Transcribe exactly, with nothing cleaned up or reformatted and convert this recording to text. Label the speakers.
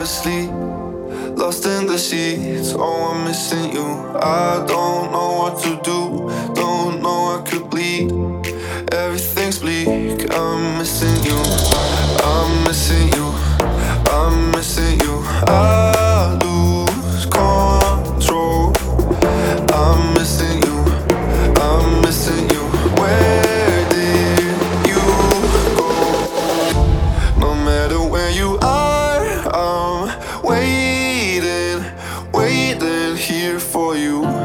Speaker 1: asleep, lost in the sheets. Oh, I'm missing you. I don't know what to do, don't know I could bleed. Everything's bleak, I'm missing you, I'm missing you, I'm missing you. I lose control. I'm missing you, I'm missing you. Where did you go? No matter where you are, I'm waiting, waiting here for you.